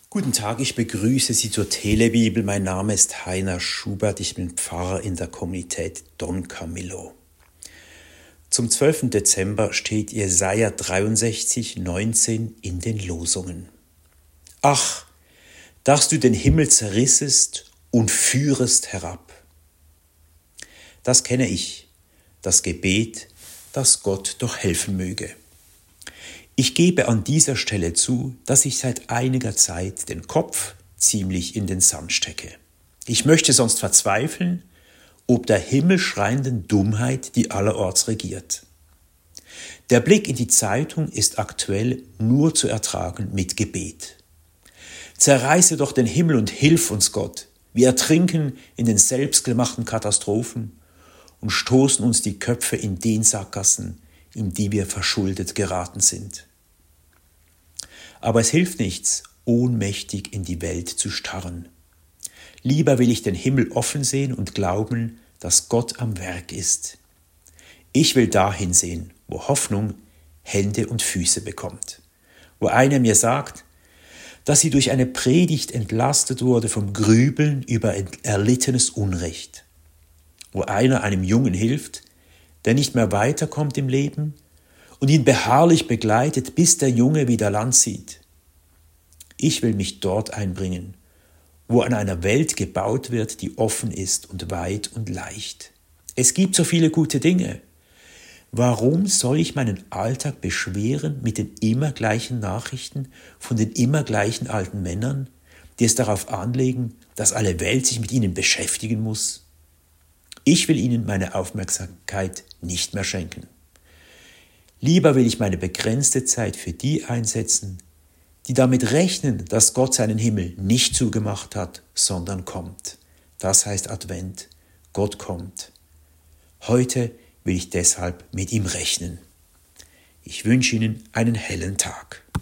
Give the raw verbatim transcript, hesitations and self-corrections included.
Guten Tag, ich begrüße Sie zur Telebibel. Mein Name ist Heiner Schubert, ich bin Pfarrer in der Kommunität Don Camillo. Zum zwölften Dezember steht Jesaja dreiundsechzig, neunzehn in den Losungen. Ach, dass du den Himmel zerrissest und führest herab. Das kenne ich, das Gebet, das Gott doch helfen möge. Ich gebe an dieser Stelle zu, dass ich seit einiger Zeit den Kopf ziemlich in den Sand stecke. Ich möchte sonst verzweifeln, ob der himmelschreienden Dummheit, die allerorts regiert. Der Blick in die Zeitung ist aktuell nur zu ertragen mit Gebet. Zerreiße doch den Himmel und hilf uns, Gott. Wir ertrinken in den selbstgemachten Katastrophen und stoßen uns die Köpfe in den Sackgassen, in die wir verschuldet geraten sind. Aber es hilft nichts, ohnmächtig in die Welt zu starren. Lieber will ich den Himmel offen sehen und glauben, dass Gott am Werk ist. Ich will dahin sehen, wo Hoffnung Hände und Füße bekommt. Wo einer mir sagt, dass sie durch eine Predigt entlastet wurde vom Grübeln über erlittenes Unrecht. Wo einer einem Jungen hilft, der nicht mehr weiterkommt im Leben und ihn beharrlich begleitet, bis der Junge wieder Land sieht. Ich will mich dort einbringen, wo an einer Welt gebaut wird, die offen ist und weit und leicht. Es gibt so viele gute Dinge. Warum soll ich meinen Alltag beschweren mit den immer gleichen Nachrichten von den immer gleichen alten Männern, die es darauf anlegen, dass alle Welt sich mit ihnen beschäftigen muss? Ich will ihnen meine Aufmerksamkeit nicht mehr schenken. Lieber will ich meine begrenzte Zeit für die einsetzen, die damit rechnen, dass Gott seinen Himmel nicht zugemacht hat, sondern kommt. Das heißt Advent. Gott kommt. Heute will ich deshalb mit ihm rechnen. Ich wünsche Ihnen einen hellen Tag.